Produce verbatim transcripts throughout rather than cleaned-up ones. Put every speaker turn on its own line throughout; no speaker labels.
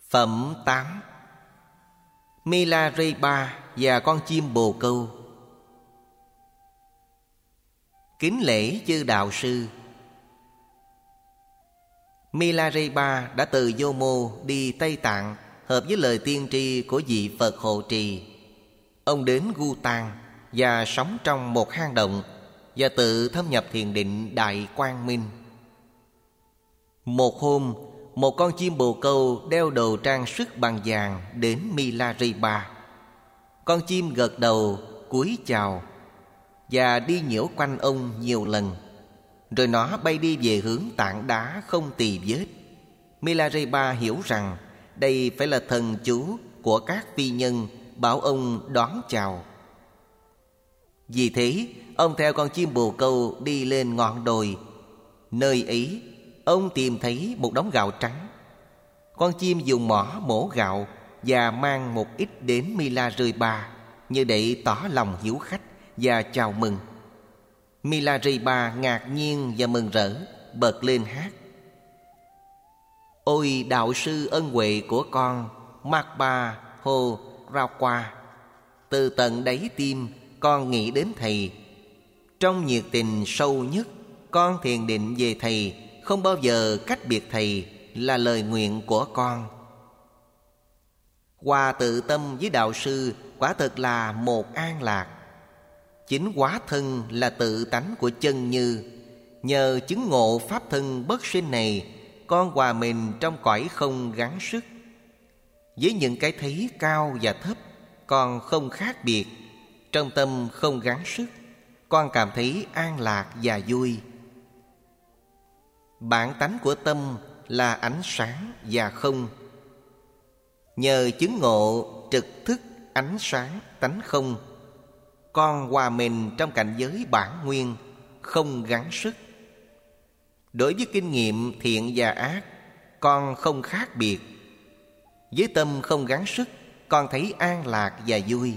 Phẩm tám. Milarepa và con chim bồ câu. Kính lễ chư đạo sư. Milarepa đã từ Vô Mô đi Tây Tạng, hợp với lời tiên tri của vị Phật hộ trì. Ông đến Gu Tang và sống trong một hang động và tự thâm nhập thiền định Đại Quang Minh. Một hôm, một con chim bồ câu đeo đồ trang sức bằng vàng đến Milarepa. Con chim gật đầu, cúi chào và đi nhiễu quanh ông nhiều lần. Rồi nó bay đi về hướng tảng đá không tì vết. Milarepa hiểu rằng đây phải là thần chú của các phi nhân bảo ông đón chào. Vì thế, ông theo con chim bồ câu đi lên ngọn đồi. Nơi ấy, ông tìm thấy một đống gạo trắng. Con chim dùng mỏ mổ gạo và mang một ít đến Milarepa như để tỏ lòng hiếu khách và chào mừng. Milarepa ngạc nhiên và mừng rỡ, bật lên hát: Ôi đạo sư ân huệ của con, Magpa Ho Rakwa! Từ tận đáy tim con nghĩ đến thầy. Trong nhiệt tình sâu nhất, con thiền định về thầy, không bao giờ cách biệt thầy là lời nguyện của con. Hòa tự tâm với đạo sư quả thực là một an lạc. Chính hóa thân là tự tánh của chân như. Nhờ chứng ngộ pháp thân bất sinh này, con hòa mình trong cõi không gắng sức. Với những cái thấy cao và thấp, con không khác biệt. Trong tâm không gắng sức, con cảm thấy an lạc và vui. Bản tánh của tâm là ánh sáng và không. Nhờ chứng ngộ trực thức ánh sáng tánh không, con hòa mình trong cảnh giới bản nguyên, không gắng sức. Đối với kinh nghiệm thiện và ác, con không khác biệt. Với tâm không gắng sức, con thấy an lạc và vui.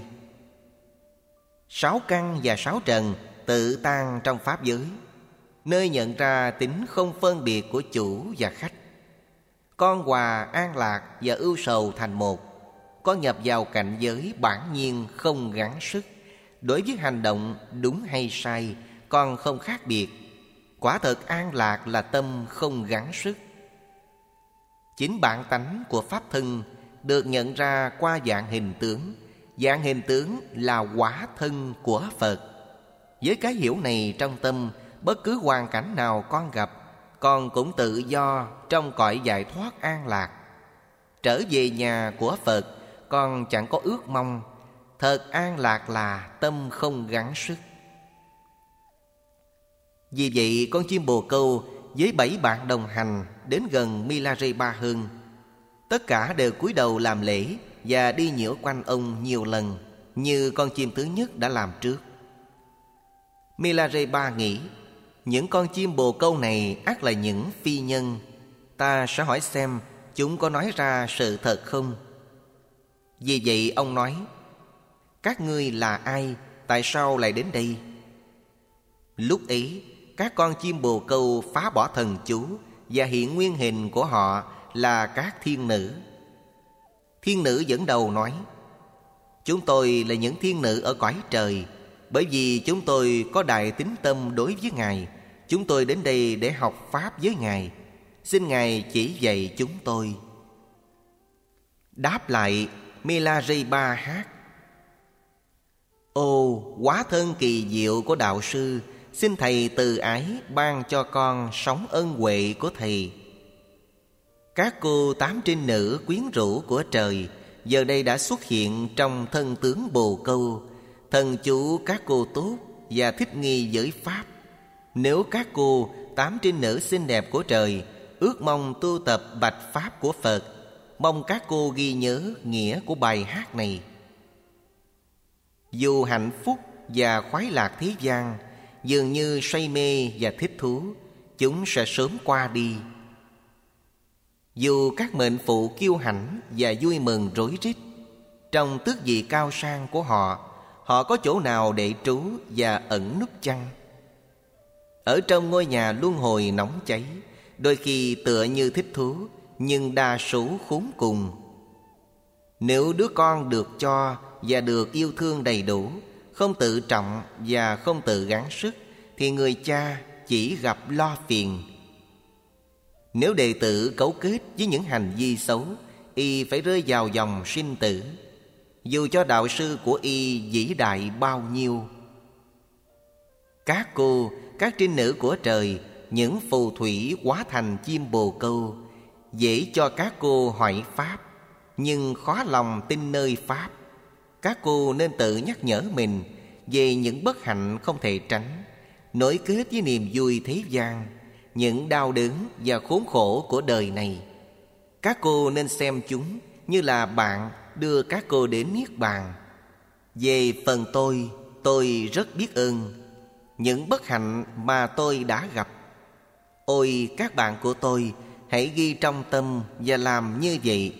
Sáu căn và sáu trần tự tan trong pháp giới, nơi nhận ra tính không phân biệt của chủ và khách. Con hòa an lạc và ưu sầu thành một. Con nhập vào cảnh giới bản nhiên không gắng sức. Đối với hành động đúng hay sai, con không khác biệt. Quả thật an lạc là tâm không gắng sức. Chính bản tánh của pháp thân được nhận ra qua dạng hình tướng. Dạng hình tướng là quả thân của Phật. Với cái hiểu này trong tâm, bất cứ hoàn cảnh nào con gặp, con cũng tự do trong cõi giải thoát an lạc. Trở về nhà của Phật, con chẳng có ước mong. Thật an lạc là tâm không gắng sức. Vì vậy con chim bồ câu với bảy bạn đồng hành đến gần Milarepa hơn. Tất cả đều cúi đầu làm lễ và đi nhiễu quanh ông nhiều lần, như con chim thứ nhất đã làm trước. Milarepa nghĩ, những con chim bồ câu này ắt là những phi nhân. Ta sẽ hỏi xem chúng có nói ra sự thật không. Vì vậy ông nói: Các ngươi là ai? Tại sao lại đến đây? Lúc ấy, các con chim bồ câu phá bỏ thần chú và hiện nguyên hình của họ là các thiên nữ. Thiên nữ dẫn đầu nói: Chúng tôi là những thiên nữ ở cõi trời. Bởi vì chúng tôi có đại tín tâm đối với Ngài, chúng tôi đến đây để học Pháp với Ngài. Xin Ngài chỉ dạy chúng tôi. Đáp lại, Milarepa hát: Ô hóa thân kỳ diệu của đạo sư, xin Thầy từ ái ban cho con sống ân huệ của Thầy. Các cô tám trinh nữ quyến rũ của trời giờ đây đã xuất hiện trong thân tướng bồ câu. Thần chú các cô tốt và thích nghi với Pháp. Nếu các cô tám trinh nữ xinh đẹp của trời ước mong tu tập bạch Pháp của Phật, mong các cô ghi nhớ nghĩa của bài hát này. Dù hạnh phúc và khoái lạc thế gian dường như say mê và thích thú, chúng sẽ sớm qua đi. Dù các mệnh phụ kiêu hãnh và vui mừng rối rít, trong tước vị cao sang của họ, họ có chỗ nào để trú và ẩn núp chăng? Ở trong ngôi nhà luân hồi nóng cháy, đôi khi tựa như thích thú, nhưng đa số khốn cùng. Nếu đứa con được cho và được yêu thương đầy đủ, không tự trọng và không tự gắng sức, thì người cha chỉ gặp lo phiền. Nếu đệ tử cấu kết với những hành vi xấu, y phải rơi vào dòng sinh tử, dù cho đạo sư của y vĩ đại bao nhiêu. Các cô, các trinh nữ của trời, những phù thủy hóa thành chim bồ câu, dễ cho các cô hỏi pháp, nhưng khó lòng tin nơi pháp. Các cô nên tự nhắc nhở mình về những bất hạnh không thể tránh, nối kết với niềm vui thế gian, những đau đớn và khốn khổ của đời này. Các cô nên xem chúng như là bạn đưa các cô đến niết bàn. Về phần tôi, tôi rất biết ơn những bất hạnh mà tôi đã gặp. Ôi các bạn của tôi, hãy ghi trong tâm và làm như vậy.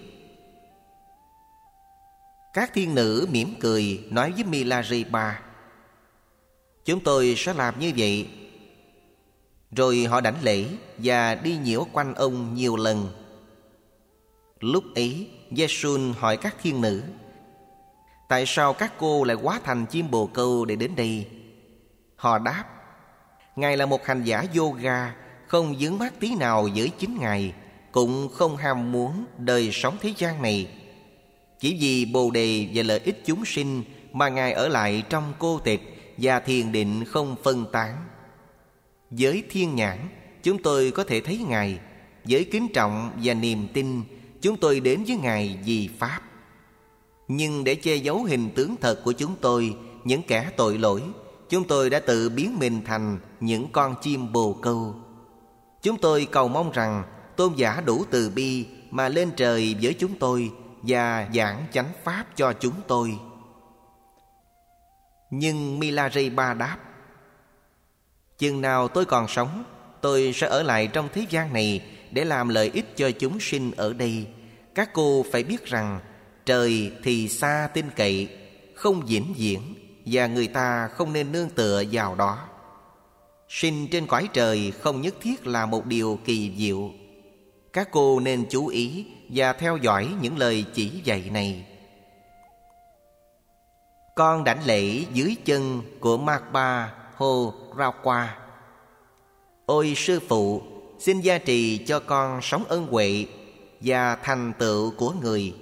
Các thiên nữ mỉm cười nói với Milarepa: chúng tôi sẽ làm như vậy. Rồi họ đảnh lễ và đi nhiễu quanh ông nhiều lần. Lúc ấy, Giê-xun hỏi các thiên nữ: tại sao các cô lại hóa thành chim bồ câu để đến đây? Họ đáp: Ngài là một hành giả yoga, không vướng mắc tí nào với chính Ngài, cũng không ham muốn đời sống thế gian này. Chỉ vì bồ đề và lợi ích chúng sinh mà Ngài ở lại trong cô tịch và thiền định không phân tán. Với thiên nhãn, chúng tôi có thể thấy Ngài. Với kính trọng và niềm tin, chúng tôi đến với Ngài vì Pháp. Nhưng để che giấu hình tướng thật của chúng tôi, những kẻ tội lỗi, chúng tôi đã tự biến mình thành những con chim bồ câu. Chúng tôi cầu mong rằng tôn giả đủ từ bi mà lên trời với chúng tôi và giảng chánh pháp cho chúng tôi. Nhưng Milarepa đáp: chừng nào tôi còn sống, tôi sẽ ở lại trong thế gian này để làm lợi ích cho chúng sinh ở đây. Các cô phải biết rằng trời thì xa tin cậy, không vĩnh viễn, và người ta không nên nương tựa vào đó. Sinh trên cõi trời không nhất thiết là một điều kỳ diệu. Các cô nên chú ý và theo dõi những lời chỉ dạy này. Con đảnh lễ dưới chân của Magpa Ho Ra-qua. Ôi sư phụ, xin gia trì cho con sống ân huệ và thành tựu của người.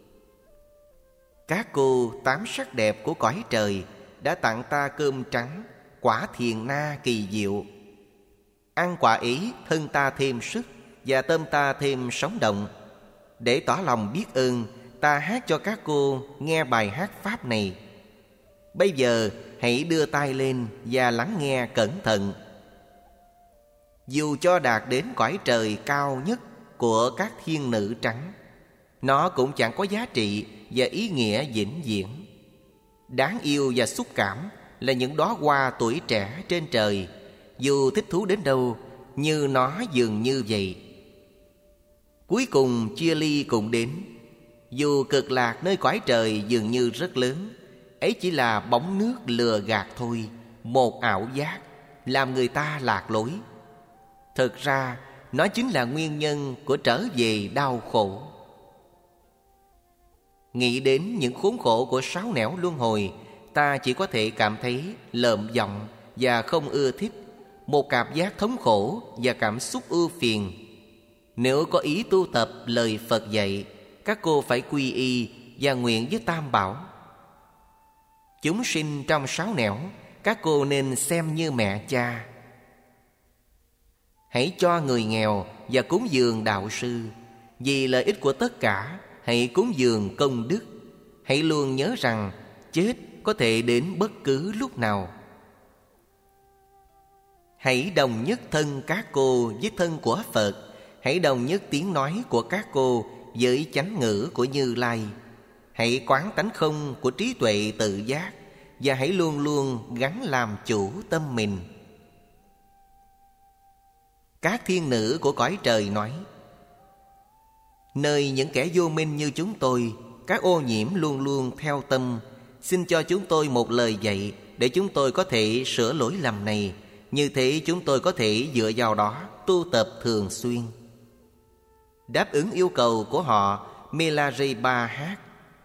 Các cô tám sắc đẹp của cõi trời đã tặng ta cơm trắng, quả thiền na kỳ diệu. Ăn quả ấy, thân ta thêm sức và tâm ta thêm sống động. Để tỏ lòng biết ơn, ta hát cho các cô nghe bài hát pháp này. Bây giờ hãy đưa tay lên và lắng nghe cẩn thận. Dù cho đạt đến cõi trời cao nhất của các thiên nữ trắng, nó cũng chẳng có giá trị và ý nghĩa vĩnh viễn. Đáng yêu và xúc cảm là những đóa hoa tuổi trẻ trên trời, dù thích thú đến đâu, như nó dường như vậy. Cuối cùng chia ly cũng đến. Dù cực lạc nơi cõi trời dường như rất lớn, ấy chỉ là bóng nước lừa gạt thôi, một ảo giác, làm người ta lạc lối. Thực ra, nó chính là nguyên nhân của trở về đau khổ. Nghĩ đến những khốn khổ của sáu nẻo luân hồi, ta chỉ có thể cảm thấy lợm giọng và không ưa thích, một cảm giác thống khổ và cảm xúc ưu phiền. Nếu có ý tu tập lời Phật dạy, các cô phải quy y và nguyện với Tam Bảo. Chúng sinh trong sáu nẻo, các cô nên xem như mẹ cha. Hãy cho người nghèo và cúng dường đạo sư. Vì lợi ích của tất cả, hãy cúng dường công đức. Hãy luôn nhớ rằng chết có thể đến bất cứ lúc nào. Hãy đồng nhất thân các cô với thân của Phật. Hãy đồng nhất tiếng nói của các cô với chánh ngữ của Như Lai. Hãy quán tánh không của trí tuệ tự giác, và hãy luôn luôn gắn làm chủ tâm mình. Các thiên nữ của cõi trời nói: nơi những kẻ vô minh như chúng tôi, các ô nhiễm luôn luôn theo tâm. Xin cho chúng tôi một lời dạy để chúng tôi có thể sửa lỗi lầm này. Như thế chúng tôi có thể dựa vào đó tu tập thường xuyên. Đáp ứng yêu cầu của họ, Milarepa hát: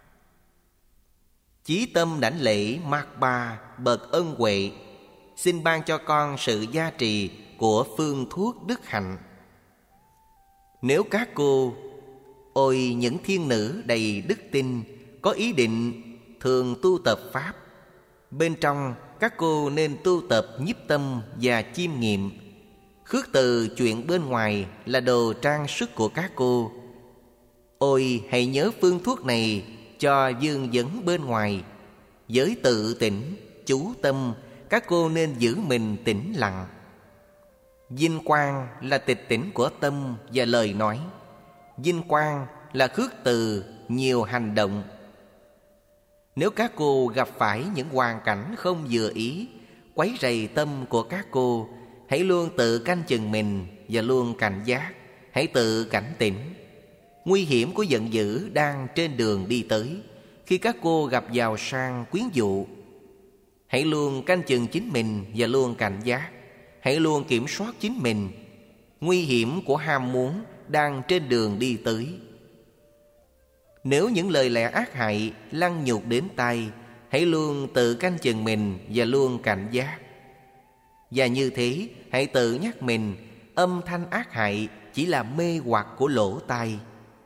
Chí tâm đảnh lễ Mạt Bà bậc ân huệ, xin ban cho con sự gia trì của phương thuốc đức hạnh. Nếu các cô, ôi những thiên nữ đầy đức tin, có ý định thường tu tập Pháp, bên trong các cô nên tu tập nhiếp tâm và chiêm nghiệm. Khước từ chuyện bên ngoài là đồ trang sức của các cô. Ôi hãy nhớ phương thuốc này cho dương vấn bên ngoài. Với tự tỉnh, chú tâm, các cô nên giữ mình tĩnh lặng. Vinh quang là tịch tỉnh của tâm và lời nói. Vinh quang là khước từ nhiều hành động. Nếu các cô gặp phải những hoàn cảnh không vừa ý, quấy rầy tâm của các cô, hãy luôn tự canh chừng mình và luôn cảnh giác. Hãy tự cảnh tỉnh. Nguy hiểm của giận dữ đang trên đường đi tới. Khi các cô gặp vào sang quyến dụ, hãy luôn canh chừng chính mình và luôn cảnh giác. Hãy luôn kiểm soát chính mình. Nguy hiểm của ham muốn đang trên đường đi tới. Nếu những lời lẽ ác hại lăng nhục đến tai, hãy luôn tự canh chừng mình và luôn cảnh giác. Và như thế, hãy tự nhắc mình, âm thanh ác hại chỉ là mê hoặc của lỗ tai.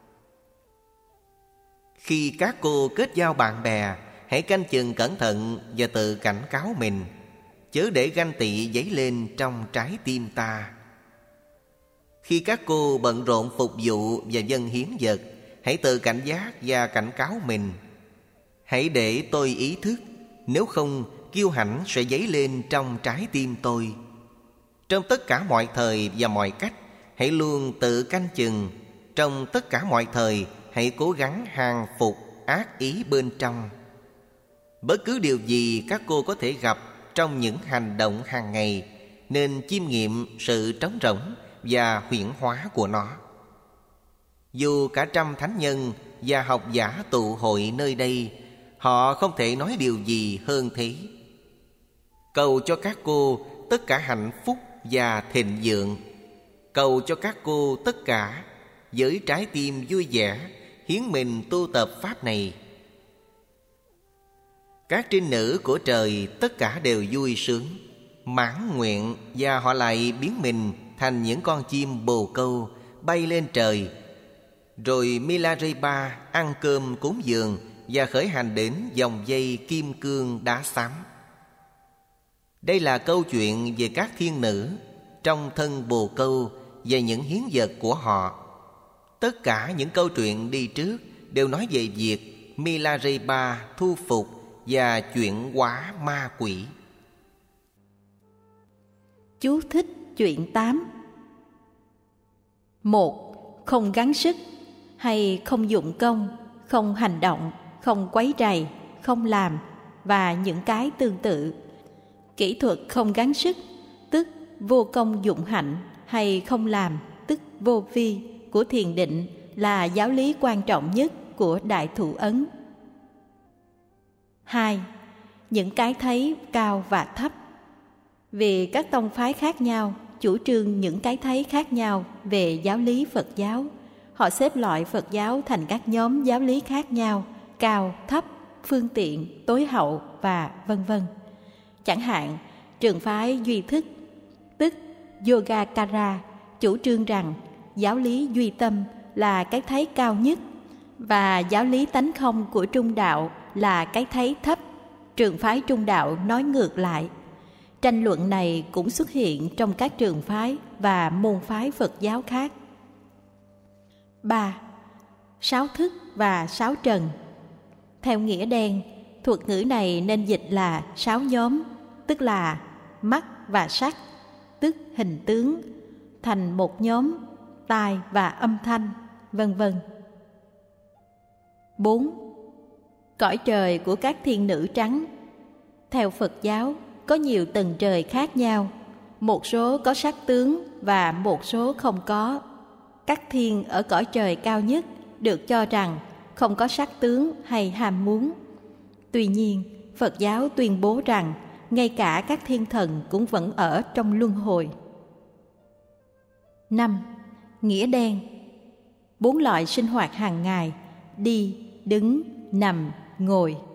Khi các cô kết giao bạn bè, hãy canh chừng cẩn thận và tự cảnh cáo mình, chớ để ganh tị dấy lên trong trái tim ta. Khi các cô bận rộn phục vụ và dâng hiến vật, hãy tự cảnh giác và cảnh cáo mình. Hãy để tôi ý thức, nếu không kiêu hãnh sẽ dấy lên trong trái tim tôi. Trong tất cả mọi thời và mọi cách, hãy luôn tự canh chừng. Trong tất cả mọi thời, hãy cố gắng hàng phục ác ý bên trong. Bất cứ điều gì các cô có thể gặp trong những hành động hàng ngày, nên chiêm nghiệm sự trống rỗng và huyễn hóa của nó. Dù cả trăm thánh nhân và học giả tụ hội nơi đây, họ không thể nói điều gì hơn thế. Cầu cho các cô tất cả hạnh phúc và thịnh vượng. Cầu cho các cô tất cả với trái tim vui vẻ hiến mình tu tập Pháp này. Các trinh nữ của trời tất cả đều vui sướng, mãn nguyện, và họ lại biến mình thành những con chim bồ câu bay lên trời. Rồi Milarepa ăn cơm cúng dường và khởi hành đến vòng dây kim cương đá xám. Đây là câu chuyện về các thiên nữ trong thân bồ câu và những hiến vật của họ. Tất cả những câu chuyện đi trước đều nói về việc Milarepa thu phục và chuyển hóa ma quỷ.
Chú thích chuyện tám. Một. Không gắng sức hay không dụng công, không hành động, không quấy rầy, không làm và những cái tương tự. Kỹ thuật không gắng sức, tức vô công dụng hạnh, hay không làm, tức vô vi của thiền định, là giáo lý quan trọng nhất của Đại Thủ Ấn. Hai. Những cái thấy cao và thấp. Vì các tông phái khác nhau chủ trương những cái thấy khác nhau về giáo lý Phật giáo, họ xếp loại Phật giáo thành các nhóm giáo lý khác nhau, cao, thấp, phương tiện, tối hậu và vân vân. Chẳng hạn, trường phái duy thức, tức Yogacara, chủ trương rằng giáo lý duy tâm là cái thấy cao nhất và giáo lý tánh không của Trung đạo là cái thấy thấp. Trường phái Trung đạo nói ngược lại. Tranh luận này cũng xuất hiện trong các trường phái và môn phái Phật giáo khác. Ba. Sáu thức và sáu trần. Theo nghĩa đen, thuật ngữ này nên dịch là sáu nhóm, tức là mắt và sắc, tức hình tướng, thành một nhóm tai và âm thanh, vân vân. Bốn. Cõi trời của các thiên nữ trắng. Theo Phật giáo, có nhiều tầng trời khác nhau, một số có sắc tướng và một số không có. Các thiên ở cõi trời cao nhất được cho rằng không có sắc tướng hay ham muốn. Tuy nhiên, Phật giáo tuyên bố rằng ngay cả các thiên thần cũng vẫn ở trong luân hồi. Năm. Nghĩa đen. Bốn loại sinh hoạt hàng ngày: đi, đứng, nằm, ngồi.